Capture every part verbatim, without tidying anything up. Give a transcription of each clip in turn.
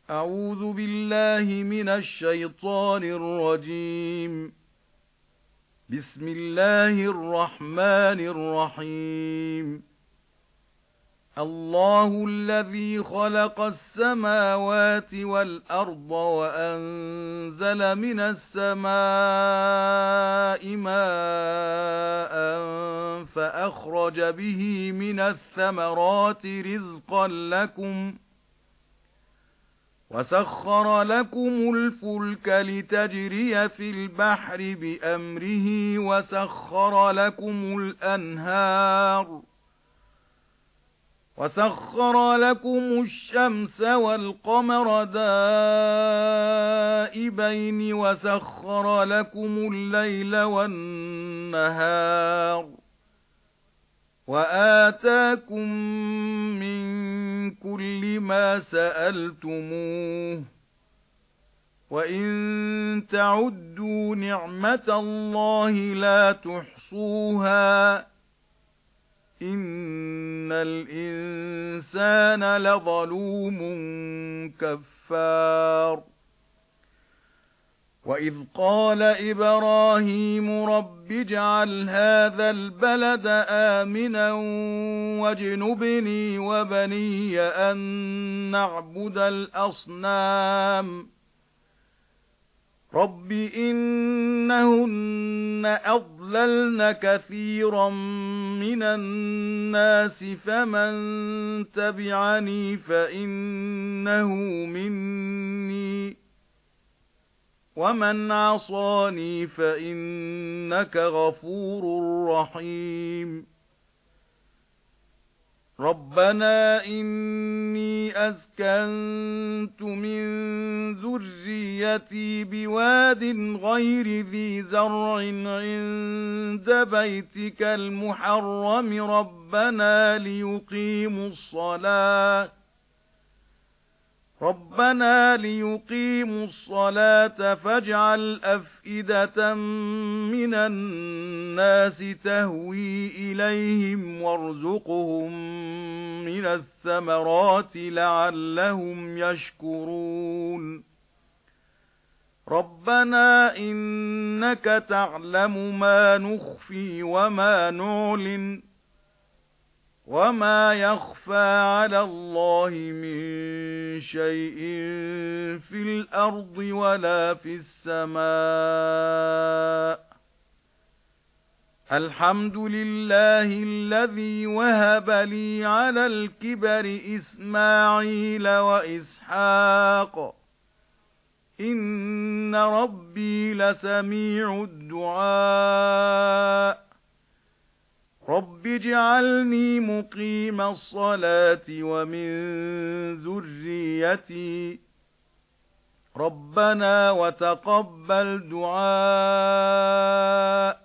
أعوذ بالله من الشيطان الرجيم. بسم الله الرحمن الرحيم. الله الذي خلق السماوات والأرض وأنزل من السماء ماء فأخرج به من الثمرات رزقا لكم وسخر لكم الفلك لتجري في البحر بأمره وسخر لكم الأنهار وسخر لكم الشمس والقمر دائبين وسخر لكم الليل والنهار وآتاكم من كل ما سألتموه وإن تعدوا نعمة الله لا تحصوها إن الإنسان لظلوم كفار. وإذ قال إبراهيم رب اجعل هذا البلد آمنا واجنبني وبني أن نعبد الأصنام رب إنهن أضللن كثيرا من الناس فمن تبعني فإنه مني ومن عصاني فإنك غفور رحيم. ربنا إني أسكنت من ذريتي بواد غير ذي زرع عند بيتك المحرم ربنا ليقيموا الصلاة ربنا ليقيموا الصلاة فاجعل أفئدة من الناس تهوي إليهم وارزقهم من الثمرات لعلهم يشكرون. ربنا إنك تعلم ما نخفي وما نعلن وما يخفى على الله من شيء في الأرض ولا في السماء. الحمد لله الذي وهب لي على الكبر إسماعيل وإسحاق إن ربي لسميع الدعاء. رب اجعلني مقيم الصلاة ومن ذريتي ربنا وتقبل دعاء.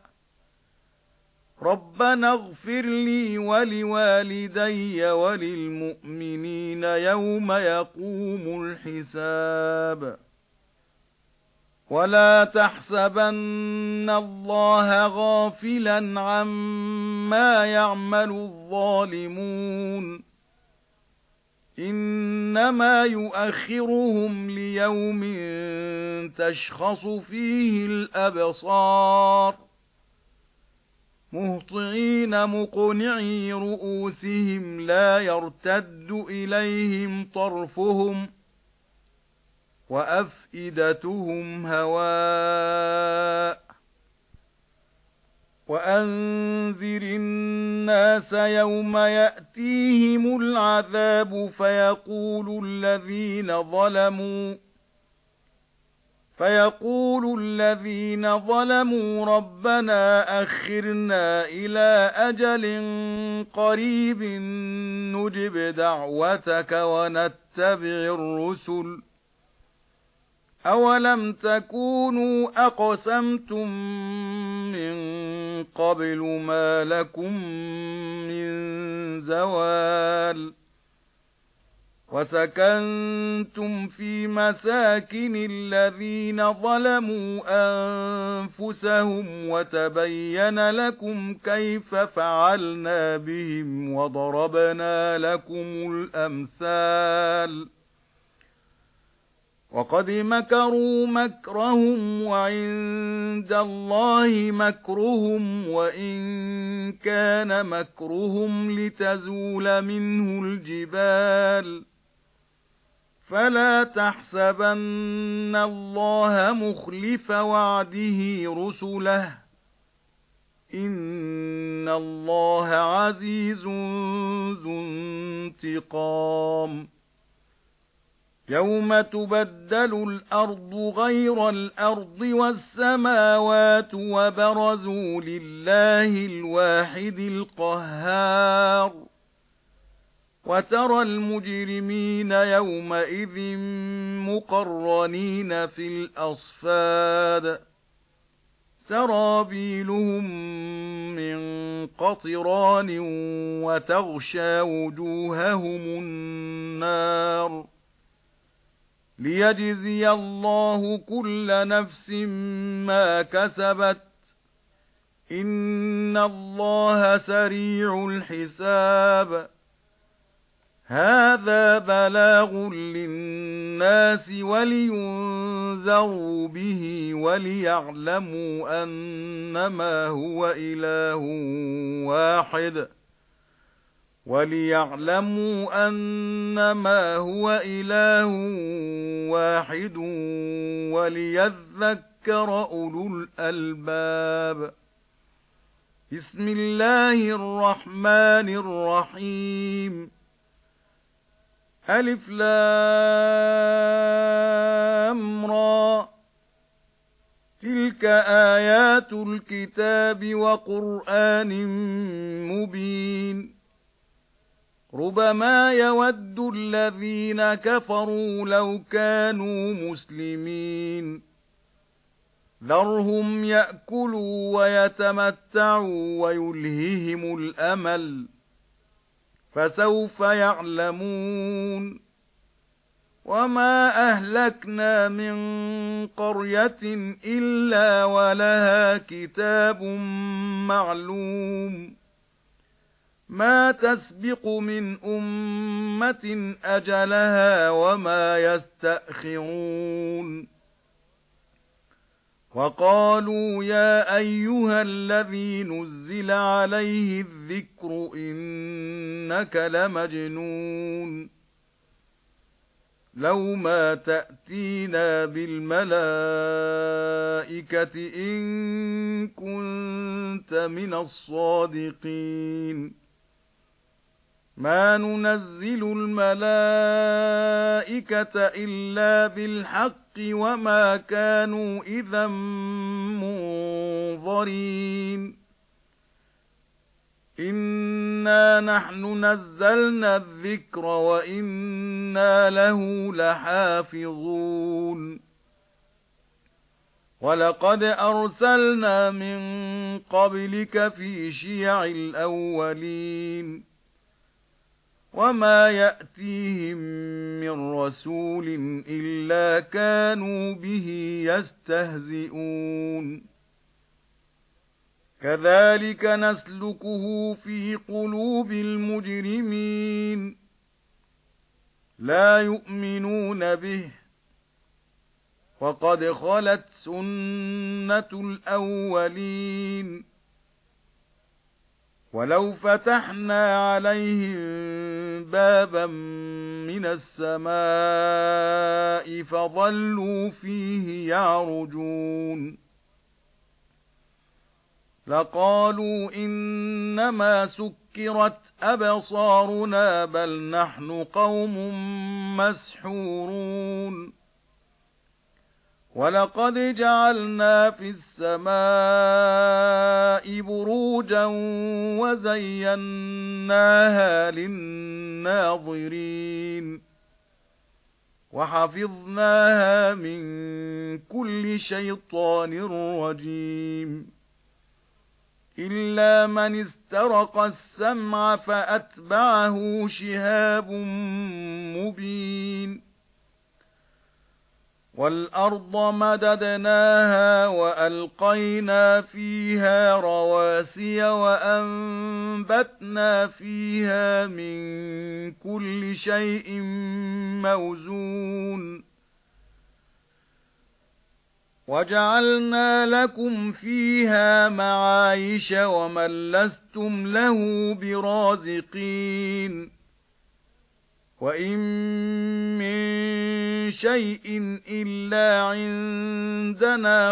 ربنا اغفر لي ولوالدي وللمؤمنين يوم يقوم الحساب. ولا تحسبن الله غافلا عما يعمل الظالمون إنما يؤخرهم ليوم تشخص فيه الأبصار مهطعين مقنعي رؤوسهم لا يرتد إليهم طرفهم وأفئدتهم هواء. وأنذر الناس يوم يأتيهم العذاب فيقول الذين ظلموا فيقول الذين ظلموا ربنا أخرنا إلى أجل قريب نجب دعوتك ونتبع الرسل أولم تكونوا أقسمتم من قبل ما لكم من زوال وسكنتم في مساكن الذين ظلموا أنفسهم وتبين لكم كيف فعلنا بهم وضربنا لكم الأمثال وقد مكروا مكرهم وعند الله مكرهم وإن كان مكرهم لتزول منه الجبال فلا تحسبن الله مخلف وعده رسله إن الله عزيز ذو انتقام يوم تبدل الأرض غير الأرض والسماوات وبرزوا لله الواحد القهار وترى المجرمين يومئذ مقرنين في الأصفاد سرابيلهم من قطران وتغشى وجوههم النار ليجزي الله كل نفس ما كسبت إن الله سريع الحساب هذا بلاغ للناس ولينذروا به وليعلموا أنما هو إله واحد وليعلموا أنما هو إله واحد وليذكر أولو الألباب بسم الله الرحمن الرحيم ألف لام را تلك آيات الكتاب وقرآن مبين ربما يود الذين كفروا لو كانوا مسلمين ذرهم يأكلوا ويتمتعوا ويلههم الأمل فسوف يعلمون وما أهلكنا من قرية إلا ولها كتاب معلوم ما تسبق من أمة أجلها وما يستأخرون وقالوا يا أيها الذي نزل عليه الذكر إنك لمجنون لو ما تأتينا بالملائكة إن كنت من الصادقين ما ننزل الملائكة إلا بالحق وما كانوا إذا منظرين إنا نحن نزلنا الذكر وإنا له لحافظون ولقد أرسلنا من قبلك في شيع الأولين وما يأتيهم من رسول إلا كانوا به يستهزئون كذلك نسلكه في قلوب المجرمين لا يؤمنون به وقد خلت سنة الأولين ولو فتحنا عليهم بابا من السماء فظلوا فيه يعرجون لقالوا إنما سكرت أبصارنا بل نحن قوم مسحورون ولقد جعلنا في السماء بروجا وزيناها للناظرين وحفظناها من كل شيطان رجيم إلا من استرق السمع فأتبعه شهاب مبين والأرض مددناها وألقينا فيها رواسي وأنبتنا فيها من كل شيء موزون وَجَعَلْنَا لَكُمْ فِيهَا مَعَايِشَ وَمَن لَّسْتُمْ لَهُ بِرَازِقِينَ وَإِن مِّن شَيْءٍ إِلَّا عِندَنَا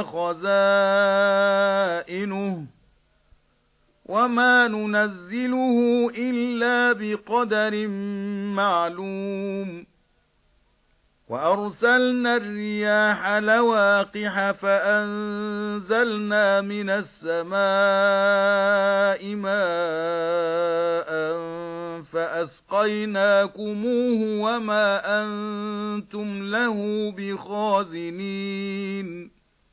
خَزَائِنُهُ وَمَا نُنَزِّلُهُ إِلَّا بِقَدَرٍ مَّعْلُومٍ وَأَرْسَلْنَا الرِّيَاحَ لَوَاقِحَ فَأَنزَلْنَا مِنَ السَّمَاءِ مَاءً فَأَسْقَيْنَاكُمُوهُ وَمَا أَنتُمْ لَهُ بِخَازِنِينَ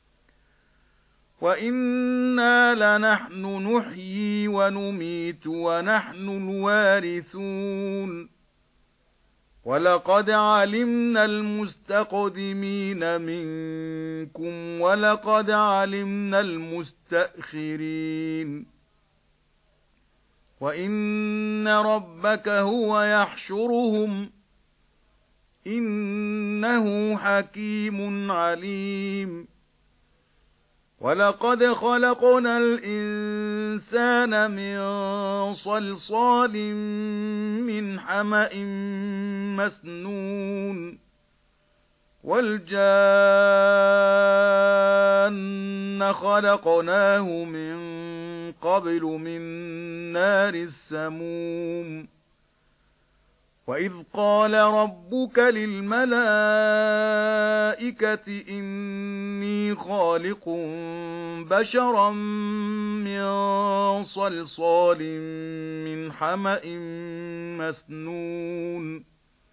وَإِنَّا لَنَحْنُ نُحْيِي وَنُمِيتُ وَنَحْنُ الْوَارِثُونَ وَلَقَدْ عَلِمْنَا الْمُسْتَقْدِمِينَ مِنكُمْ وَلَقَدْ عَلِمْنَا الْمُسْتَأْخِرِينَ وَإِنَّ رَبَّكَ هُوَ يَحْشُرُهُمْ إِنَّهُ حَكِيمٌ عَلِيمٌ وَلَقَدْ خَلَقْنَا الْإِنسَانَ مِنْ صَلْصَالٍ مِنْ حَمَإٍ مَسْنُونٍ وَالْجَانَّ خَلَقْنَاهُ مِنْ قَبْلُ مِنْ نَارِ السَّمُومِ وَإِذْ قَالَ رَبُّكَ لِلْمَلَائِكَةِ إِنِّي خَالِقٌ بَشَرًا مِنْ صَلْصَالٍ مِنْ حَمَإٍ مَسْنُونٍ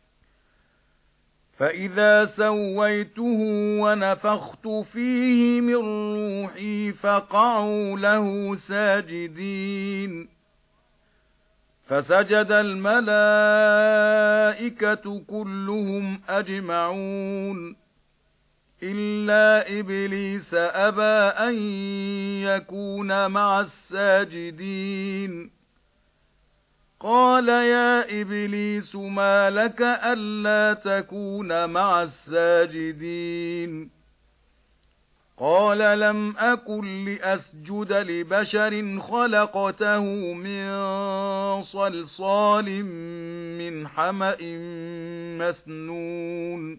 فَإِذَا سَوَّيْتُهُ وَنَفَخْتُ فِيهِ مِنْ رُوحِي فَقَعُوا لَهُ سَاجِدِينَ فَسَجَدَ الْمَلَائِكَةُ كُلُّهُمْ أَجْمَعُونَ إِلَّا إِبْلِيسَ أَبَى أَن يَكُونَ مَعَ السَّاجِدِينَ قَالَ يَا إِبْلِيسُ مَا لَكَ أَلَّا تَكُونَ مَعَ السَّاجِدِينَ قَالَ لَمْ أَكُنْ لِأَسْجُدَ لِبَشَرٍ خَلَقْتَهُ مِنْ صَلْصَالٍ مِنْ حَمَإٍ مَسْنُونٍ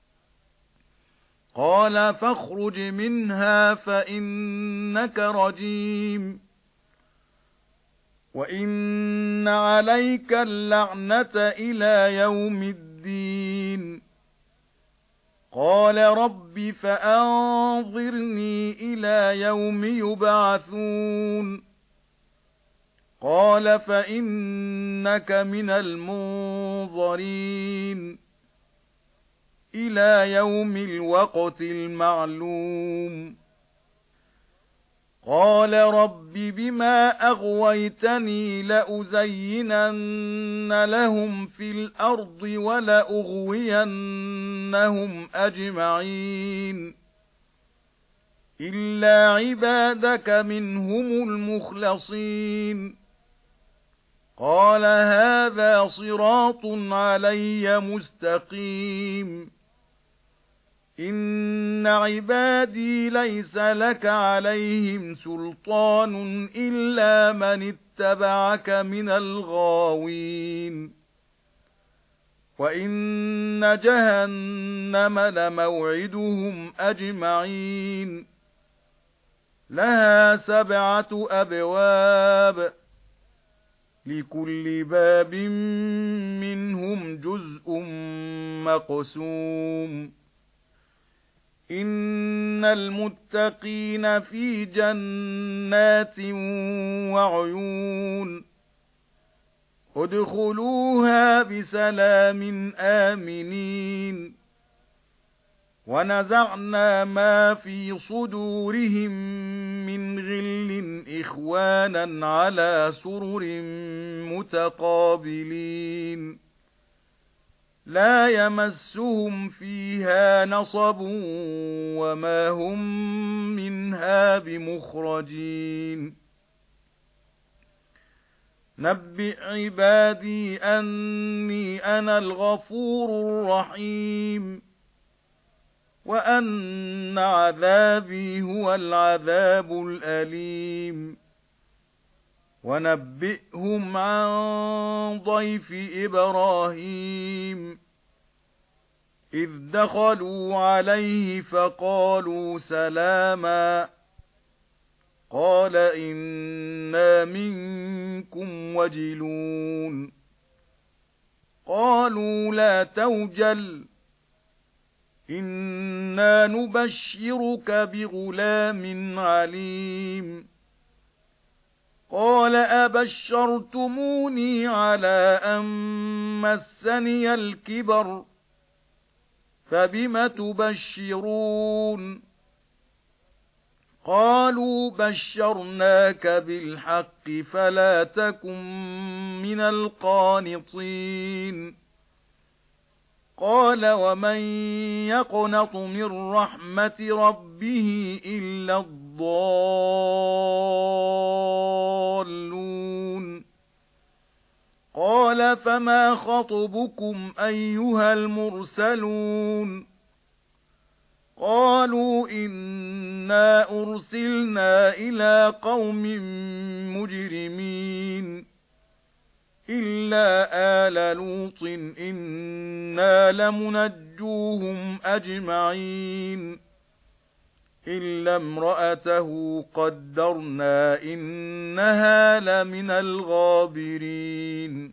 قَالَ فَاخْرُجْ مِنْهَا فَإِنَّكَ رَجِيمٌ وَإِنَّ عَلَيْكَ اللَّعْنَةَ إِلَى يَوْمِ الدِّينِ قَالَ رَبِّ فَأَنظِرْنِي إِلَى يَوْمِ يُبْعَثُونَ قَالَ فَإِنَّكَ مِنَ الْمُنظَرِينَ إِلَى يَوْمِ الْوَقْتِ الْمَعْلُومِ قَالَ رَبِّ بِمَا أَغْوَيْتَنِي لَأُزَيِّنَنَّ لَهُمْ فِي الْأَرْضِ وَلَأُغْوِيَنَّهُمْ أَجْمَعِينَ إِلَّا عِبَادَكَ مِنْهُمُ الْمُخْلَصِينَ قَالَ هَذَا صِرَاطٌ عَلَيَّ مُسْتَقِيمٌ إِنَّ عِبَادِي لَيْسَ لَكَ عَلَيْهِمْ سُلْطَانٌ إِلَّا مَنِ اتَّبَعَكَ مِنَ الْغَاوِينَ وَإِنَّ جَهَنَّمَ لَمَوْعِدُهُمْ أَجْمَعِينَ لَهَا سَبْعَةُ أَبْوَابٍ لِكُلِّ بَابٍ مِّنْهُمْ جُزْءٌ مَّقْسُومٌ إِنَّ الْمُتَّقِينَ فِي جَنَّاتٍ وَعُيُونٍ ادْخُلُوهَا بِسَلَامٍ آمِنِينَ وَنَزَعْنَا مَا فِي صُدُورِهِم مِّنْ غِلٍّ إِخْوَانًا عَلَى سُرُرٍ مُتَقَابِلِينَ لَا يَمَسُّهُمْ فِيهَا نَصَبٌ وَمَا هُمْ مِنْهَا بِمُخْرَجِينَ نَبِّئْ عِبَادِي أَنِّي أَنَا الْغَفُورُ الرَّحِيمُ وأن عذابي هو العذاب الأليم ونبئهم عن ضيف إبراهيم إذ دخلوا عليه فقالوا سلاما قال إنا منكم وجلون قالوا لا توجل إنا نبشرك بغلام عليم قال أبشرتموني على أن مسني الكبر فبم تبشرون قالوا بشرناك بالحق فلا تكن من القانطين قال ومن يقنط من رحمة ربه إلا الضالون قال فما خطبكم أيها المرسلون قالوا إنا أرسلنا إلى قوم مجرمين إلا آل لوط إنا لمنجوهم أجمعين إلا امرأته قدرنا إنها لمن الغابرين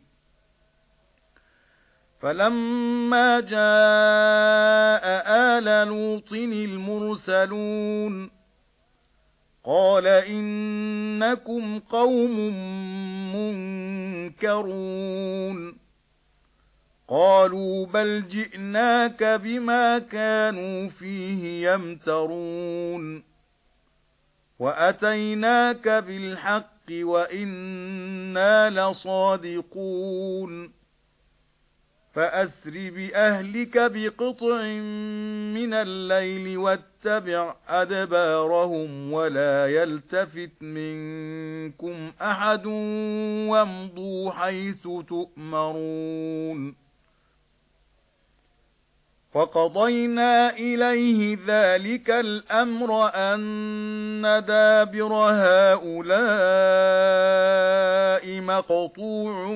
فلما جاء آل لوط المرسلون قال إنكم قوم منكرون قالوا بل جئناك بما كانوا فيه يمترون وأتيناك بالحق وإنا لصادقون فأسر بأهلك بقطع من الليل واتبع أدبارهم ولا يلتفت منكم أحد وامضوا حيث تؤمرون وقضينا إليه ذلك الأمر أن دابر هؤلاء مقطوع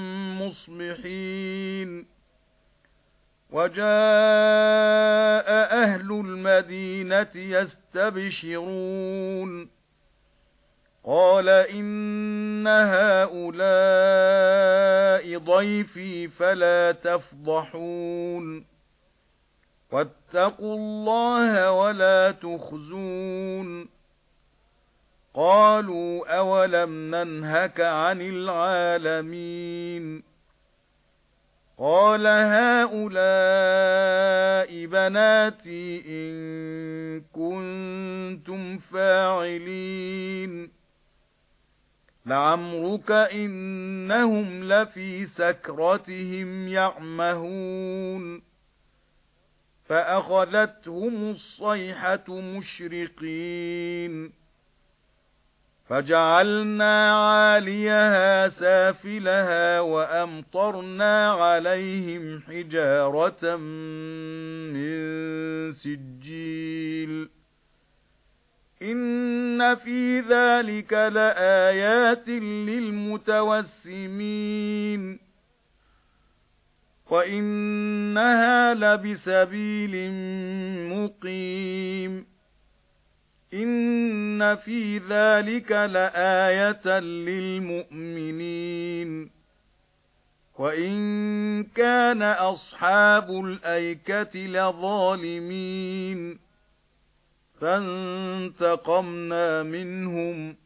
مصبحين وجاء أهل المدينة يستبشرون قال إن هؤلاء ضيفي فلا تفضحون واتقوا الله ولا تخزون قالوا أولم ننهك عن العالمين قال هؤلاء بناتي إن كنتم فاعلين لعمرك إنهم لفي سكرتهم يعمهون فأخذتهم الصيحة مشرقين فجعلنا عاليها سافلها وأمطرنا عليهم حجارة من سجيل إن في ذلك لآيات للمتوسمين وإنها لبسبيل مقيم إن في ذلك لآية للمؤمنين وإن كان أصحاب الأيكة لظالمين فانتقمنا منهم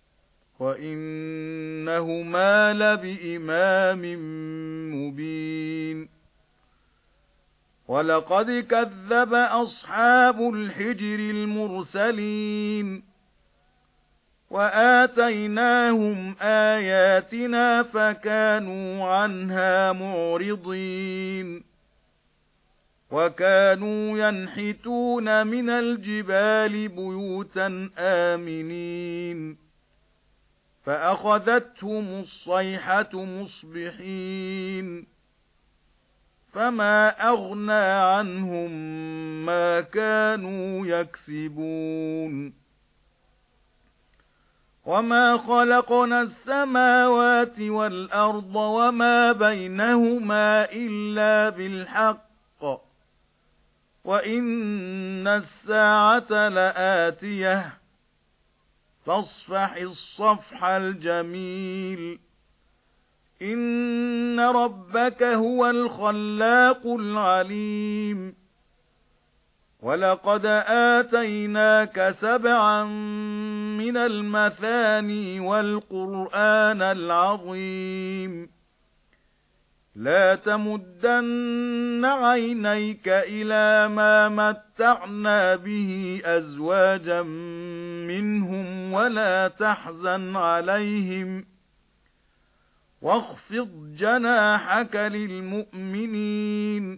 وإنهما لبإمام مبين ولقد كذب أصحاب الحجر المرسلين وآتيناهم آياتنا فكانوا عنها معرضين وكانوا ينحتون من الجبال بيوتا آمنين فأخذتهم الصيحة مصبحين فما أغنى عنهم ما كانوا يكسبون وما خلقنا السماوات والأرض وما بينهما إلا بالحق وإن الساعة لآتية فاصفح الصفح الجميل إن ربك هو الخلاق العليم ولقد آتيناك سبعا من المثاني والقرآن العظيم لا تمدن عينيك إلى ما متعنا به أزواجا منهم ولا تحزن عليهم واخفض جناحك للمؤمنين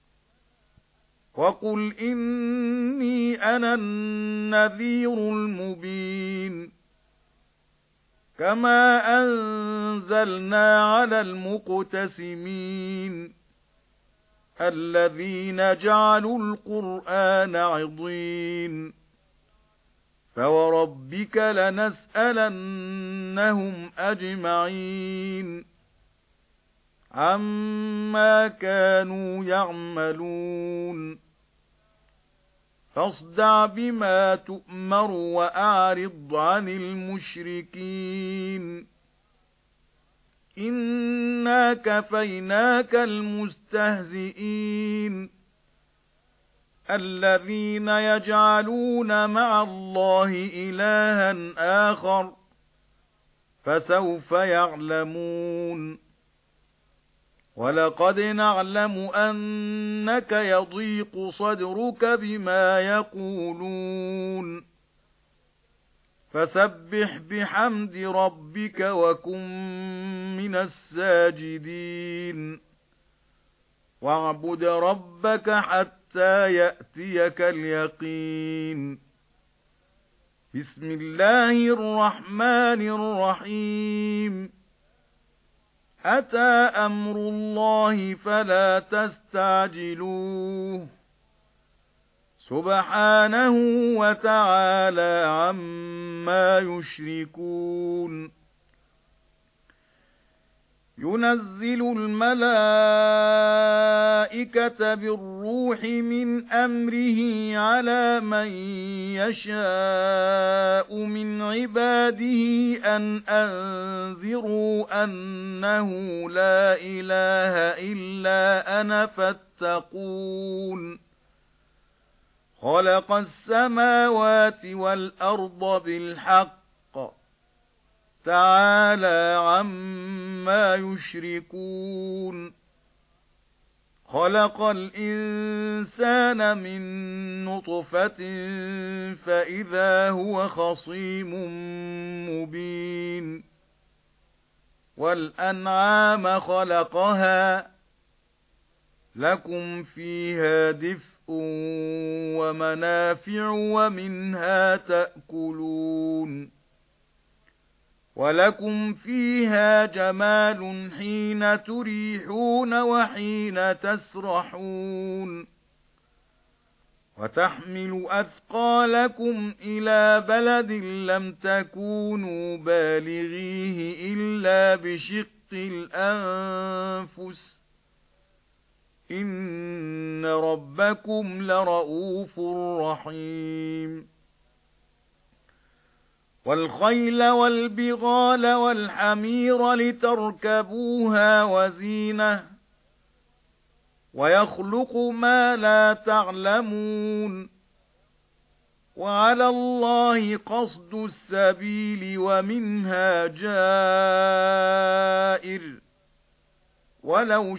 وقل إني أنا النذير المبين كما أنزلنا على المقتسمين الذين جعلوا القرآن عضين فوربك لنسألنهم أجمعين عما كانوا يعملون فاصدع بما تؤمر وأعرض عن المشركين إنا كفيناك المستهزئين الذين يجعلون مع الله إلها آخر فسوف يعلمون ولقد نعلم أنك يضيق صدرك بما يقولون فسبح بحمد ربك وكن من الساجدين واعبد ربك حتى يأتيك اليقين بسم الله الرحمن الرحيم أتى أمر الله فلا تستعجلوه سبحانه وتعالى عما يشركون ينزل الملائكة بالروح من أمره على من يشاء من عباده أن أنذروا أنه لا إله إلا أنا فاتقون خلق السماوات والأرض بالحق تعالى عما يشركون خلق الإنسان من نطفة فإذا هو خصيم مبين والأنعام خلقها لكم فيها دفء ومنافع ومنها تأكلون ولكم فيها جمال حين تريحون وحين تسرحون وتحمل أثقالكم إلى بلد لم تكونوا بالغيه إلا بشق الأنفس إن ربكم لرؤوف رحيم والخيل والبغال والحمير لتركبوها وزينة ويخلق ما لا تعلمون وعلى الله قصد السبيل ومنها جائر ولو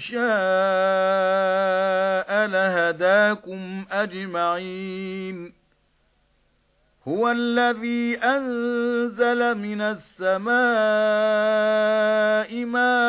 شاء لهداكم أجمعين هو الذي أنزل من السماء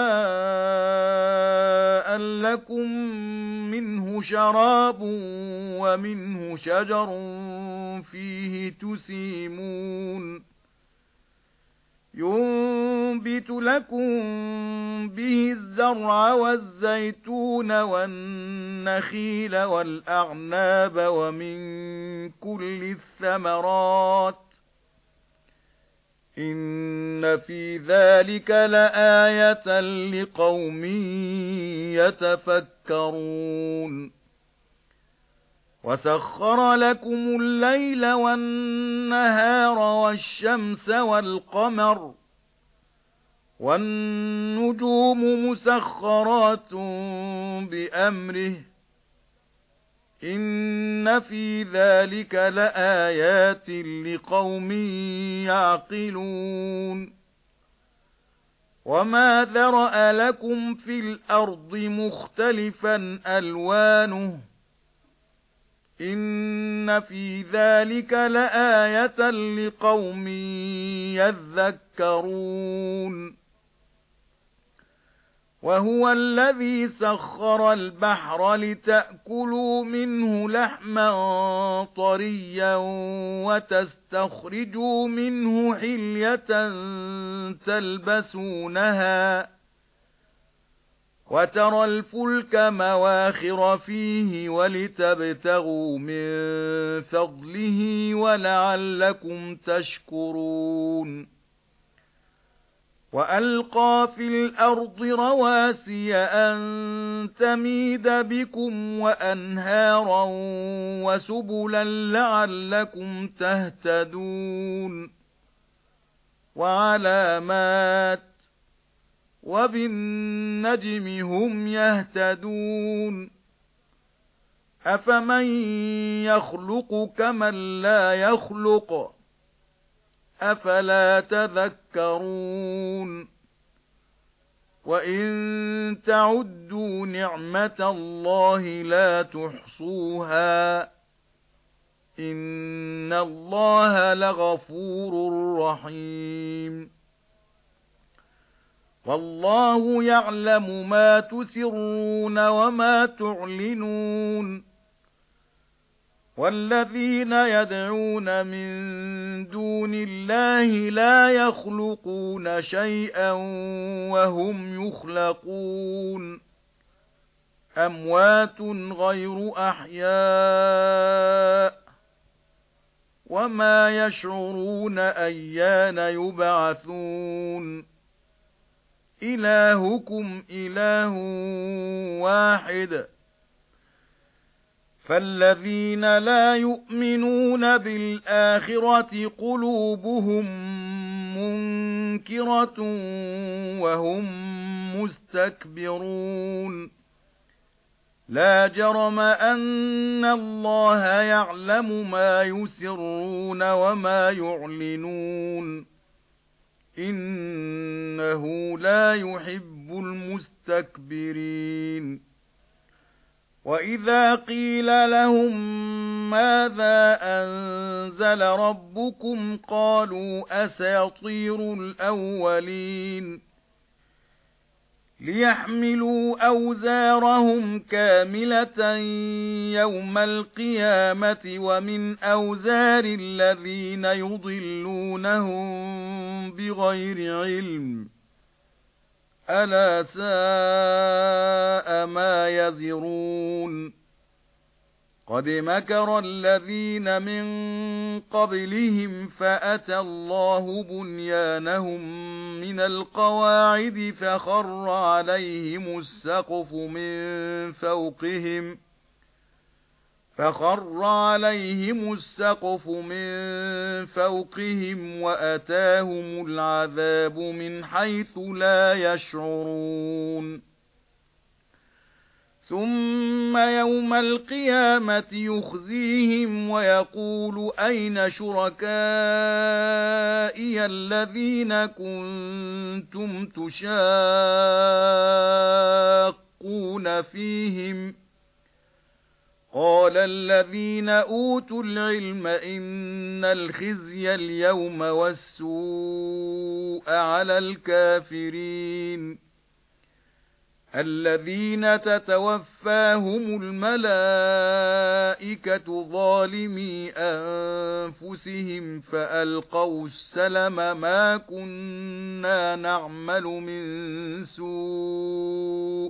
ماء لكم منه شراب ومنه شجر فيه تسيمون ينبت ينبت لكم به الزرع والزيتون والنخيل والأعناب ومن كل الثمرات إن في ذلك لآية لقوم يتفكرون وسخر لكم الليل والنهار والشمس والقمر والنجوم مسخرات بأمره إن في ذلك لآيات لقوم يعقلون وما ذرأ لكم في الأرض مختلفا ألوانه إن في ذلك لآية لقوم يذكرون وهو الذي سخر البحر لتأكلوا منه لحما طريا وتستخرجوا منه حلية تلبسونها وترى الفلك مواخر فيه ولتبتغوا من فضله ولعلكم تشكرون وألقى في الأرض رواسي أن تميد بكم وأنهارا وسبلا لعلكم تهتدون وعلامات وبالنجم هم يهتدون أفمن يخلق كمن لا يخلق أفلا تذكرون وإن تعدوا نعمة الله لا تحصوها إن الله لغفور رحيم والله يعلم ما تسرون وما تعلنون والذين يدعون من دون الله لا يخلقون شيئا وهم يخلقون أموات غير أحياء وما يشعرون أيان يبعثون إلهكم إله واحد فالذين لا يؤمنون بالآخرة قلوبهم منكرة وهم مستكبرون لا جرم أن الله يعلم ما يسرون وما يعلنون إنه لا يحب المستكبرين وإذا قيل لهم ماذا أنزل ربكم قالوا أساطير الأولين ليحملوا أوزارهم كاملة يوم القيامة ومن أوزار الذين يضلونهم بغير علم ألا ساء ما يزرون قد مكر الذين من قبلهم فأتى الله بنيانهم من القواعد فخر عليهم السقف من فوقهم فخر عليهم السقف من فوقهم وأتاهم العذاب من حيث لا يشعرون ثم يوم القيامة يخزيهم ويقول أين شركائي الذين كنتم تشاقون فيهم قال الذين أوتوا العلم إن الخزي اليوم والسوء على الكافرين الذين تتوفاهم الملائكة ظالمي أنفسهم فألقوا السلم ما كنا نعمل من سوء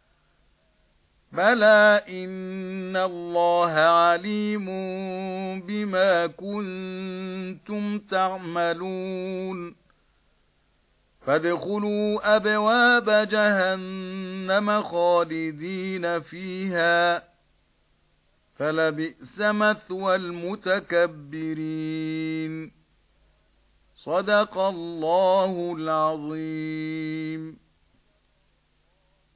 بلى إن الله عليم بما كنتم تعملون فادخلوا أبواب جهنم خالدين فيها فلبئس مثوى المتكبرين صدق الله العظيم.